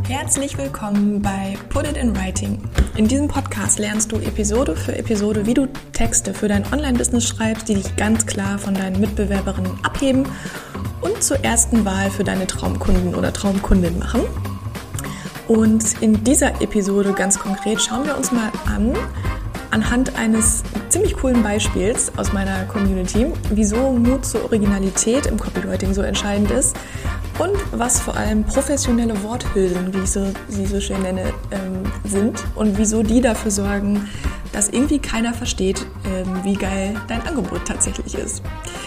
Herzlich willkommen bei Put It in Writing. In diesem Podcast lernst du Episode für Episode, wie du Texte für dein Online-Business schreibst, die dich ganz klar von deinen Mitbewerberinnen abheben und zur ersten Wahl für deine Traumkunden oder Traumkundin machen. Und in dieser Episode ganz konkret schauen wir uns mal anhand eines ziemlich coolen Beispiels aus meiner Community, wieso Mut zur Originalität im Copywriting so entscheidend ist und was vor allem professionelle Worthülsen, wie ich sie so schön nenne, sind und wieso die dafür sorgen, dass irgendwie keiner versteht, wie geil dein Angebot tatsächlich ist.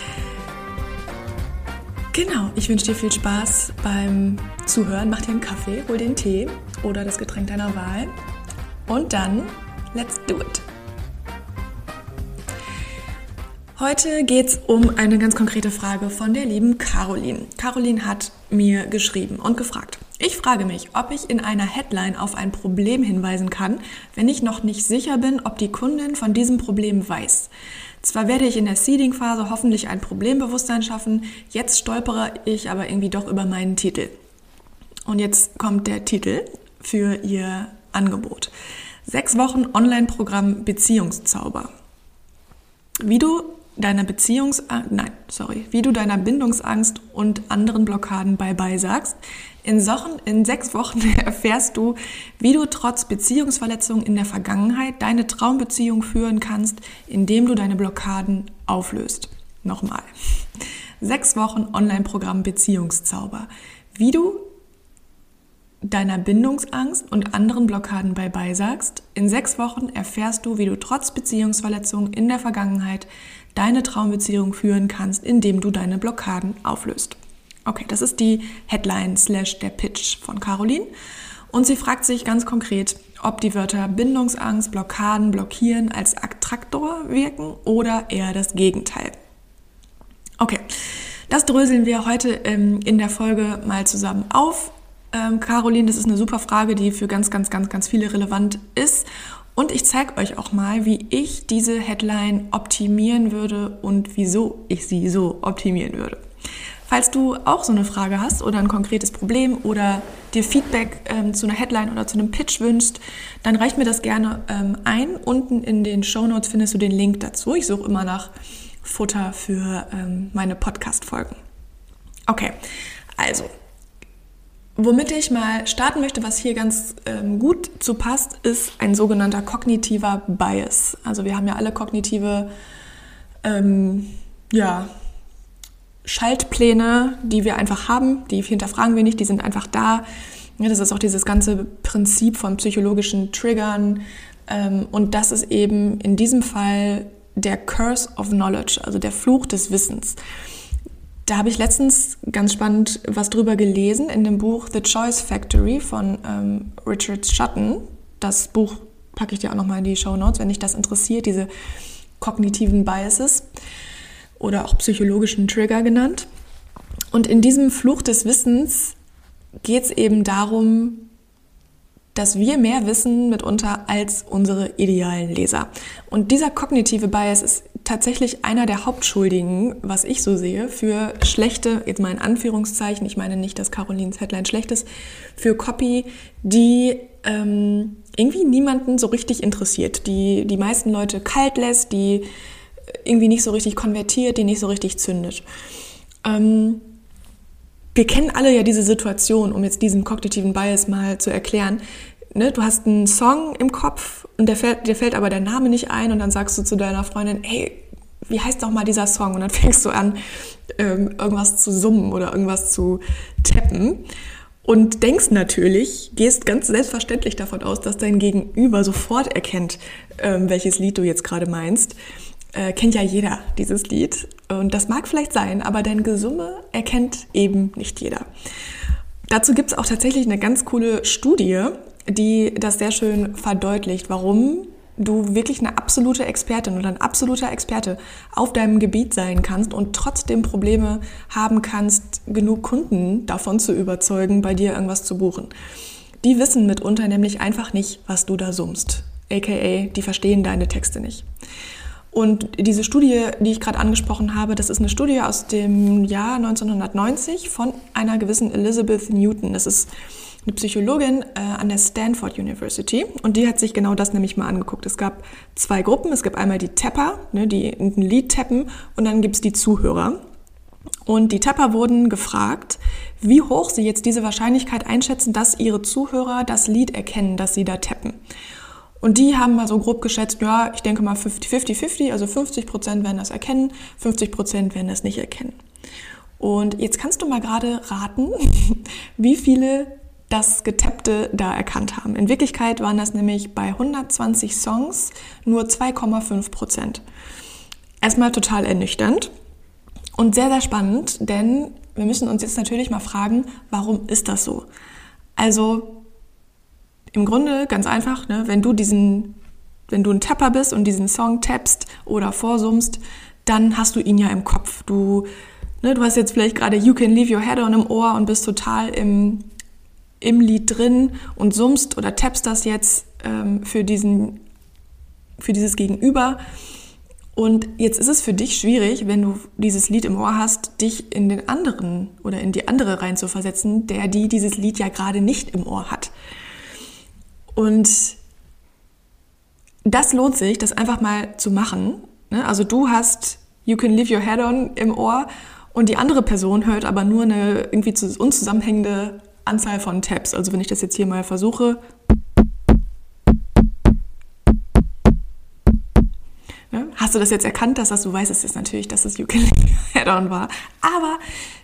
Genau, ich wünsche dir viel Spaß beim Zuhören. Mach dir einen Kaffee, hol dir einen Tee oder das Getränk deiner Wahl und dann let's do it! Heute geht es um eine ganz konkrete Frage von der lieben Caroline. Caroline hat mir geschrieben und gefragt: Ich frage mich, ob ich in einer Headline auf ein Problem hinweisen kann, wenn ich noch nicht sicher bin, ob die Kundin von diesem Problem weiß. Zwar werde ich in der Seeding-Phase hoffentlich ein Problembewusstsein schaffen, jetzt stolpere ich aber irgendwie doch über meinen Titel. Und jetzt kommt der Titel für ihr Angebot. 6 Wochen Online-Programm Beziehungszauber. Wie du deiner Bindungsangst und anderen Blockaden bye-bye sagst. In 6 Wochen erfährst du, wie du trotz Beziehungsverletzungen in der Vergangenheit deine Traumbeziehung führen kannst, indem du deine Blockaden auflöst. Nochmal. 6 Wochen Online-Programm Beziehungszauber. Wie du deiner Bindungsangst und anderen Blockaden bye-bye sagst. In 6 Wochen erfährst du, wie du trotz Beziehungsverletzungen in der Vergangenheit deine Traumbeziehung führen kannst, indem du deine Blockaden auflöst. Okay, das ist die Headline / der Pitch von Caroline. Und sie fragt sich ganz konkret, ob die Wörter Bindungsangst, Blockaden, Blockieren als Attraktor wirken oder eher das Gegenteil. Okay, das dröseln wir heute in der Folge mal zusammen auf. Caroline, das ist eine super Frage, die für ganz viele relevant ist. Und ich zeige euch auch mal, wie ich diese Headline optimieren würde und wieso ich sie so optimieren würde. Falls du auch so eine Frage hast oder ein konkretes Problem oder dir Feedback zu einer Headline oder zu einem Pitch wünschst, dann reicht mir das gerne ein. Unten in den Shownotes findest du den Link dazu. Ich suche immer nach Futter für meine Podcast-Folgen. Okay, also womit ich mal starten möchte, was hier ganz gut zu passt, ist ein sogenannter kognitiver Bias. Also wir haben ja alle kognitive Schaltpläne, die wir einfach haben, die hinterfragen wir nicht, die sind einfach da. Ja, das ist auch dieses ganze Prinzip von psychologischen Triggern. Und das ist eben in diesem Fall der Curse of Knowledge, also der Fluch des Wissens. Da habe ich letztens ganz spannend was drüber gelesen in dem Buch The Choice Factory von Richard Sutton. Das Buch packe ich dir auch nochmal in die Shownotes, wenn dich das interessiert, diese kognitiven Biases oder auch psychologischen Trigger genannt. Und in diesem Fluch des Wissens geht es eben darum, dass wir mehr wissen mitunter als unsere idealen Leser. Und dieser kognitive Bias ist tatsächlich einer der Hauptschuldigen, was ich so sehe, für schlechte, jetzt mal in Anführungszeichen, ich meine nicht, dass Carolines Headline schlecht ist, für Copy, die irgendwie niemanden so richtig interessiert, die meisten Leute kalt lässt, die irgendwie nicht so richtig konvertiert, die nicht so richtig zündet. Wir kennen alle ja diese Situation, um jetzt diesen kognitiven Bias mal zu erklären. Ne, du hast einen Song im Kopf und dir fällt aber der Name nicht ein und dann sagst du zu deiner Freundin, hey, wie heißt doch mal dieser Song? Und dann fängst du an, irgendwas zu summen oder irgendwas zu tappen und gehst ganz selbstverständlich davon aus, dass dein Gegenüber sofort erkennt, welches Lied du jetzt gerade meinst. Kennt ja jeder dieses Lied und das mag vielleicht sein, aber dein Gesumme erkennt eben nicht jeder. Dazu gibt es auch tatsächlich eine ganz coole Studie, die das sehr schön verdeutlicht, warum du wirklich eine absolute Expertin oder ein absoluter Experte auf deinem Gebiet sein kannst und trotzdem Probleme haben kannst, genug Kunden davon zu überzeugen, bei dir irgendwas zu buchen. Die wissen mitunter nämlich einfach nicht, was du da summst, aka die verstehen deine Texte nicht. Und diese Studie, die ich gerade angesprochen habe, das ist eine Studie aus dem Jahr 1990 von einer gewissen Elizabeth Newton. Das ist eine Psychologin an der Stanford University, und die hat sich genau das nämlich mal angeguckt. Es gab 2 Gruppen. Es gab einmal die Tapper, ne, die ein Lied tappen, und dann gibt es die Zuhörer. Und die Tapper wurden gefragt, wie hoch sie jetzt diese Wahrscheinlichkeit einschätzen, dass ihre Zuhörer das Lied erkennen, das sie da tappen. Und die haben mal so grob geschätzt, ja, ich denke mal 50-50, also 50% werden das erkennen, 50% werden das nicht erkennen. Und jetzt kannst du mal gerade raten, wie viele das Getappte da erkannt haben. In Wirklichkeit waren das nämlich bei 120 Songs nur 2,5%. Erstmal total ernüchternd und sehr, sehr spannend, denn wir müssen uns jetzt natürlich mal fragen, warum ist das so? Also im Grunde ganz einfach, ne, wenn du ein Tapper bist und diesen Song tappst oder vorsummst, dann hast du ihn ja im Kopf. Du hast jetzt vielleicht gerade You Can Leave Your Head On im Ohr und bist total im Lied drin und summst oder tappst das jetzt für dieses Gegenüber. Und jetzt ist es für dich schwierig, wenn du dieses Lied im Ohr hast, dich in den anderen oder in die andere rein zu versetzen, die dieses Lied ja gerade nicht im Ohr hat. Und das lohnt sich, das einfach mal zu machen. Also du hast You Can Leave Your Head On im Ohr und die andere Person hört aber nur eine irgendwie unzusammenhängende Anzahl von Taps. Also wenn ich das jetzt hier mal versuche. Hast du das jetzt erkannt, dass du weißt, es ist natürlich, dass es You Can Leave Your Head On war. Aber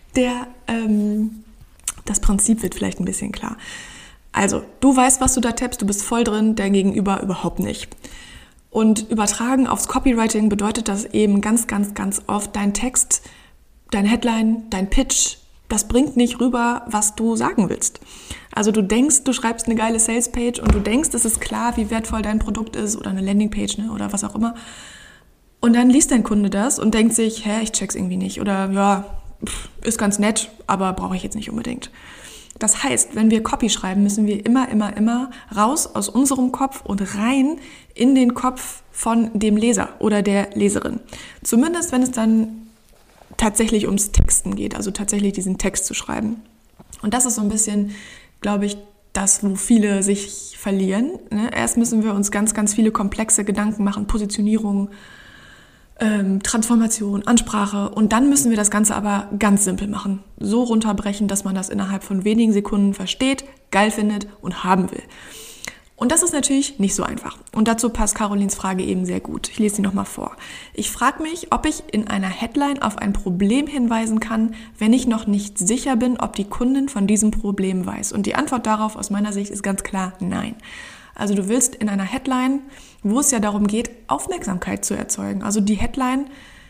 das Prinzip wird vielleicht ein bisschen klar. Also, du weißt, was du da tappst, du bist voll drin, dein Gegenüber überhaupt nicht. Und übertragen aufs Copywriting bedeutet das eben ganz, ganz, ganz oft, dein Text, dein Headline, dein Pitch, das bringt nicht rüber, was du sagen willst. Also du denkst, du schreibst eine geile Salespage und du denkst, es ist klar, wie wertvoll dein Produkt ist oder eine Landingpage, ne, oder was auch immer. Und dann liest dein Kunde das und denkt sich, ich check's irgendwie nicht. Oder ja, ist ganz nett, aber brauche ich jetzt nicht unbedingt. Das heißt, wenn wir Copy schreiben, müssen wir immer raus aus unserem Kopf und rein in den Kopf von dem Leser oder der Leserin. Zumindest, wenn es dann tatsächlich ums Texten geht, also tatsächlich diesen Text zu schreiben. Und das ist so ein bisschen, glaube ich, das, wo viele sich verlieren. Erst müssen wir uns ganz, ganz viele komplexe Gedanken machen, Positionierung, Transformation, Ansprache, und dann müssen wir das Ganze aber ganz simpel machen. So runterbrechen, dass man das innerhalb von wenigen Sekunden versteht, geil findet und haben will. Und das ist natürlich nicht so einfach. Und dazu passt Carolins Frage eben sehr gut. Ich lese sie nochmal vor. Ich frage mich, ob ich in einer Headline auf ein Problem hinweisen kann, wenn ich noch nicht sicher bin, ob die Kundin von diesem Problem weiß. Und die Antwort darauf aus meiner Sicht ist ganz klar nein. Also du willst in einer Headline, wo es ja darum geht, Aufmerksamkeit zu erzeugen. Also die Headline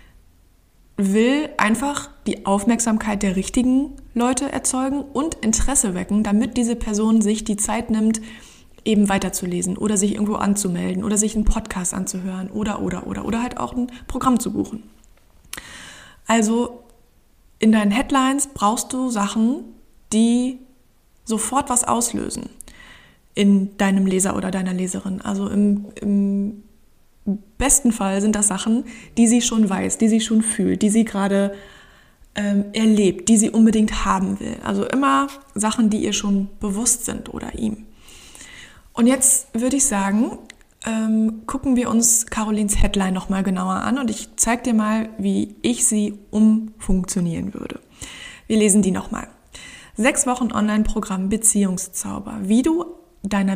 will einfach die Aufmerksamkeit der richtigen Leute erzeugen und Interesse wecken, damit diese Person sich die Zeit nimmt, eben weiterzulesen oder sich irgendwo anzumelden oder sich einen Podcast anzuhören oder halt auch ein Programm zu buchen. Also in deinen Headlines brauchst du Sachen, die sofort was auslösen in deinem Leser oder deiner Leserin. Also im besten Fall sind das Sachen, die sie schon weiß, die sie schon fühlt, die sie gerade erlebt, die sie unbedingt haben will. Also immer Sachen, die ihr schon bewusst sind oder ihm. Und jetzt würde ich sagen, gucken wir uns Carolins Headline nochmal genauer an und ich zeige dir mal, wie ich sie umfunktionieren würde. Wir lesen die nochmal. 6 Wochen Online-Programm Beziehungszauber. Wie du deiner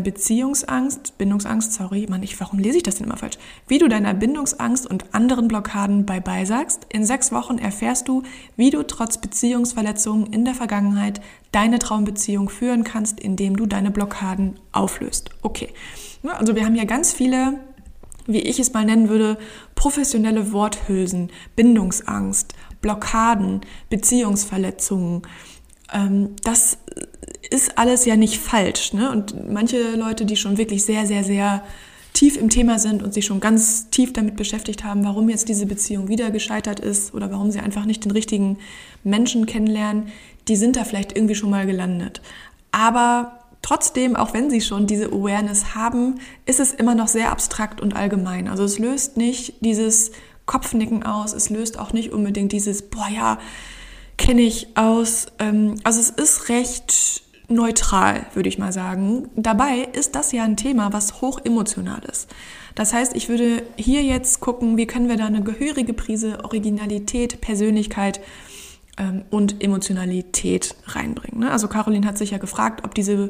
warum lese ich das denn immer falsch? Wie du deiner Bindungsangst und anderen Blockaden bye-bye sagst. In 6 Wochen erfährst du, wie du trotz Beziehungsverletzungen in der Vergangenheit deine Traumbeziehung führen kannst, indem du deine Blockaden auflöst. Okay, also wir haben ja ganz viele, wie ich es mal nennen würde, professionelle Worthülsen, Bindungsangst, Blockaden, Beziehungsverletzungen. Das ist alles ja nicht falsch, ne? Und manche Leute, die schon wirklich sehr, sehr, sehr tief im Thema sind und sich schon ganz tief damit beschäftigt haben, warum jetzt diese Beziehung wieder gescheitert ist oder warum sie einfach nicht den richtigen Menschen kennenlernen, die sind da vielleicht irgendwie schon mal gelandet. Aber trotzdem, auch wenn sie schon diese Awareness haben, ist es immer noch sehr abstrakt und allgemein. Also es löst nicht dieses Kopfnicken aus, es löst auch nicht unbedingt dieses, kenne ich aus. Also es ist recht neutral, würde ich mal sagen. Dabei ist das ja ein Thema, was hoch emotional ist. Das heißt, ich würde hier jetzt gucken, wie können wir da eine gehörige Prise Originalität, Persönlichkeit und Emotionalität reinbringen. Ne? Also Caroline hat sich ja gefragt, ob diese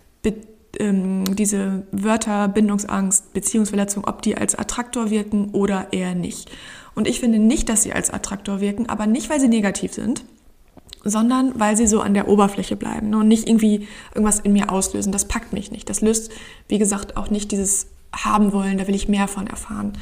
Wörter Bindungsangst, Beziehungsverletzung, ob die als Attraktor wirken oder eher nicht. Und ich finde nicht, dass sie als Attraktor wirken, aber nicht, weil sie negativ sind, sondern weil sie so an der Oberfläche bleiben, ne? Und nicht irgendwie irgendwas in mir auslösen. Das packt mich nicht. Das löst, wie gesagt, auch nicht dieses haben wollen, da will ich mehr von erfahren,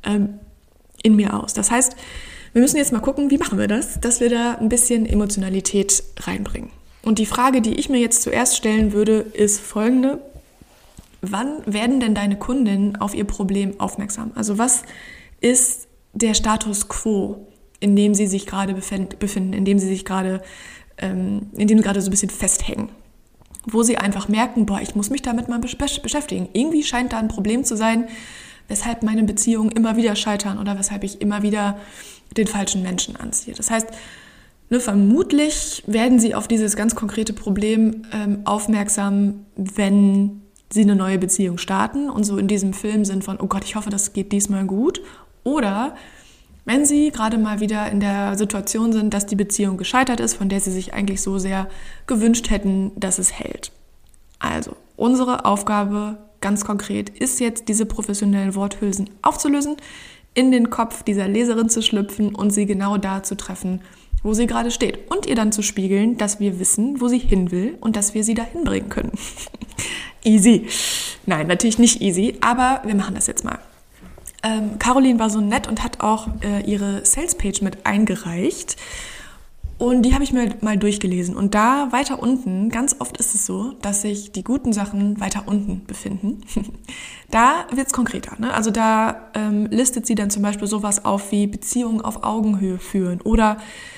in mir aus. Das heißt, wir müssen jetzt mal gucken, wie machen wir das, dass wir da ein bisschen Emotionalität reinbringen. Und die Frage, die ich mir jetzt zuerst stellen würde, ist folgende: Wann werden denn deine Kundinnen auf ihr Problem aufmerksam? Also was ist der Status quo, in dem sie sich gerade befinden, in dem sie gerade so ein bisschen festhängen? Wo sie einfach merken, ich muss mich damit mal beschäftigen. Irgendwie scheint da ein Problem zu sein, weshalb meine Beziehungen immer wieder scheitern oder weshalb ich immer wieder den falschen Menschen anziehe. Das heißt, vermutlich werden sie auf dieses ganz konkrete Problem aufmerksam, wenn sie eine neue Beziehung starten und so in diesem Film sind von, oh Gott, ich hoffe, das geht diesmal gut. Oder wenn sie gerade mal wieder in der Situation sind, dass die Beziehung gescheitert ist, von der sie sich eigentlich so sehr gewünscht hätten, dass es hält. Also, unsere Aufgabe ganz konkret ist jetzt, diese professionellen Worthülsen aufzulösen, in den Kopf dieser Leserin zu schlüpfen und sie genau da zu treffen, wo sie gerade steht. Und ihr dann zu spiegeln, dass wir wissen, wo sie hin will und dass wir sie dahin bringen können. Easy. Nein, natürlich nicht easy, aber wir machen das jetzt mal. Caroline war so nett und hat auch ihre Salespage mit eingereicht. Und die habe ich mir mal durchgelesen. Und da weiter unten, ganz oft ist es so, dass sich die guten Sachen weiter unten befinden. Da wird es konkreter. Ne? Also da listet sie dann zum Beispiel sowas auf wie Beziehungen auf Augenhöhe führen oder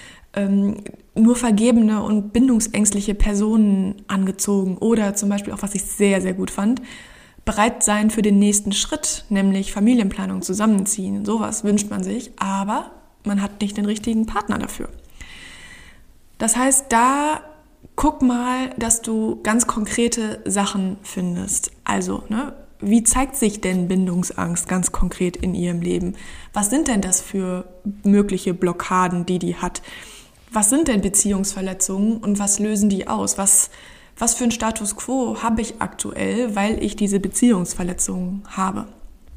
nur vergebene und bindungsängstliche Personen angezogen. Oder zum Beispiel auch, was ich sehr, sehr gut fand, bereit sein für den nächsten Schritt, nämlich Familienplanung, zusammenziehen. Sowas wünscht man sich, aber man hat nicht den richtigen Partner dafür. Das heißt, da guck mal, dass du ganz konkrete Sachen findest. Also, wie zeigt sich denn Bindungsangst ganz konkret in ihrem Leben? Was sind denn das für mögliche Blockaden, die hat? Was sind denn Beziehungsverletzungen und was lösen die aus? Was für einen Status quo habe ich aktuell, weil ich diese Beziehungsverletzungen habe?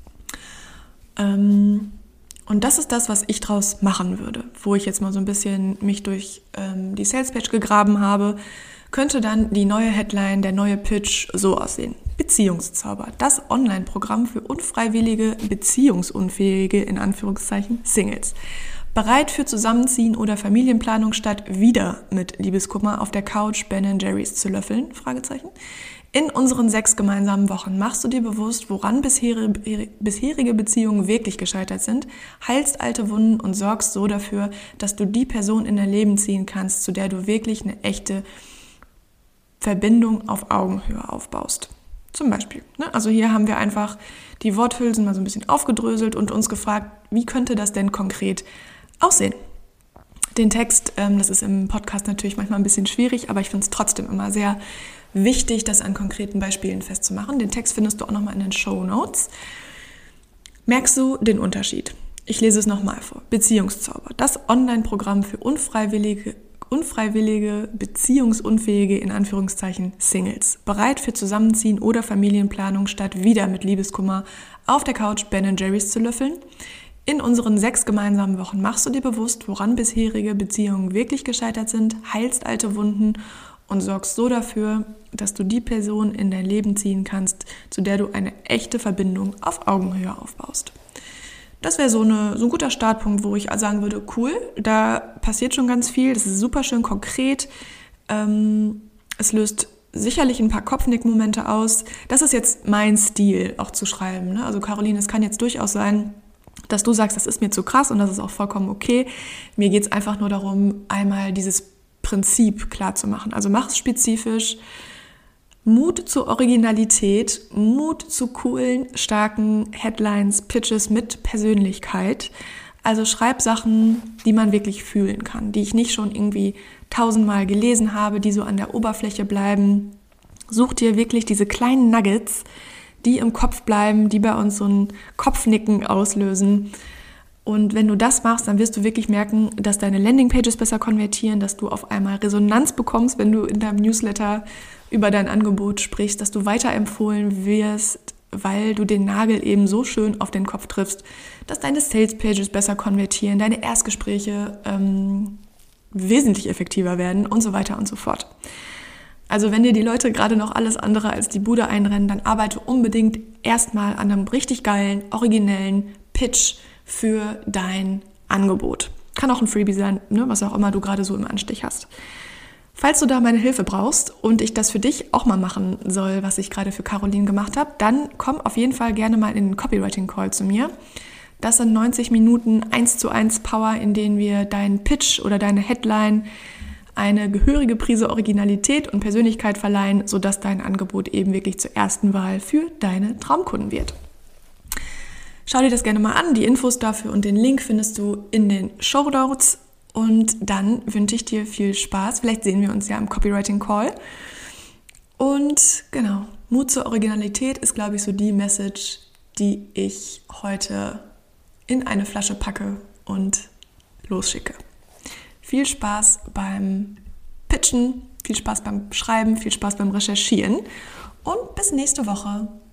Und das ist das, was ich draus machen würde. Wo ich jetzt mal so ein bisschen mich durch die Salespage gegraben habe, könnte dann die neue Headline, der neue Pitch so aussehen. Beziehungszauber, das Online-Programm für unfreiwillige, beziehungsunfähige, in Anführungszeichen, Singles. Bereit für Zusammenziehen oder Familienplanung statt wieder mit Liebeskummer auf der Couch Ben & Jerry's zu löffeln? Fragezeichen. In unseren 6 gemeinsamen Wochen machst du dir bewusst, woran bisherige Beziehungen wirklich gescheitert sind, heilst alte Wunden und sorgst so dafür, dass du die Person in dein Leben ziehen kannst, zu der du wirklich eine echte Verbindung auf Augenhöhe aufbaust. Zum Beispiel. Also hier haben wir einfach die Worthülsen mal so ein bisschen aufgedröselt und uns gefragt, wie könnte das denn konkret aussehen? Den Text, das ist im Podcast natürlich manchmal ein bisschen schwierig, aber ich finde es trotzdem immer sehr wichtig, das an konkreten Beispielen festzumachen. Den Text findest du auch nochmal in den Shownotes. Merkst du den Unterschied? Ich lese es nochmal vor. Beziehungszauber, das Online-Programm für unfreiwillige, beziehungsunfähige, in Anführungszeichen, Singles. Bereit für Zusammenziehen oder Familienplanung statt wieder mit Liebeskummer auf der Couch Ben & Jerry's zu löffeln? In unseren 6 gemeinsamen Wochen machst du dir bewusst, woran bisherige Beziehungen wirklich gescheitert sind, heilst alte Wunden und sorgst so dafür, dass du die Person in dein Leben ziehen kannst, zu der du eine echte Verbindung auf Augenhöhe aufbaust. Das wäre so ein guter Startpunkt, wo ich sagen würde, cool, da passiert schon ganz viel, das ist super schön konkret, es löst sicherlich ein paar Kopfnickmomente aus. Das ist jetzt mein Stil, auch zu schreiben. Ne? Also Caroline, es kann jetzt durchaus sein, dass du sagst, das ist mir zu krass und das ist auch vollkommen okay. Mir geht es einfach nur darum, einmal dieses Prinzip klar zu machen. Also mach es spezifisch. Mut zur Originalität, Mut zu coolen, starken Headlines, Pitches mit Persönlichkeit. Also schreib Sachen, die man wirklich fühlen kann, die ich nicht schon irgendwie 1000-mal gelesen habe, die so an der Oberfläche bleiben. Such dir wirklich diese kleinen Nuggets, die im Kopf bleiben, die bei uns so ein Kopfnicken auslösen. Und wenn du das machst, dann wirst du wirklich merken, dass deine Landingpages besser konvertieren, dass du auf einmal Resonanz bekommst, wenn du in deinem Newsletter über dein Angebot sprichst, dass du weiterempfohlen wirst, weil du den Nagel eben so schön auf den Kopf triffst, dass deine Sales-Pages besser konvertieren, deine Erstgespräche wesentlich effektiver werden und so weiter und so fort. Also wenn dir die Leute gerade noch alles andere als die Bude einrennen, dann arbeite unbedingt erstmal an einem richtig geilen, originellen Pitch für dein Angebot. Kann auch ein Freebie sein, ne, was auch immer du gerade so im Anstich hast. Falls du da meine Hilfe brauchst und ich das für dich auch mal machen soll, was ich gerade für Caroline gemacht habe, dann komm auf jeden Fall gerne mal in den Copywriting-Call zu mir. Das sind 90 Minuten 1:1 Power, in denen wir deinen Pitch oder deine Headline eine gehörige Prise Originalität und Persönlichkeit verleihen, sodass dein Angebot eben wirklich zur ersten Wahl für deine Traumkunden wird. Schau dir das gerne mal an. Die Infos dafür und den Link findest du in den Shownotes. Und dann wünsche ich dir viel Spaß. Vielleicht sehen wir uns ja im Copywriting Call. Und genau, Mut zur Originalität ist, glaube ich, so die Message, die ich heute in eine Flasche packe und losschicke. Viel Spaß beim Pitchen, viel Spaß beim Schreiben, viel Spaß beim Recherchieren und bis nächste Woche.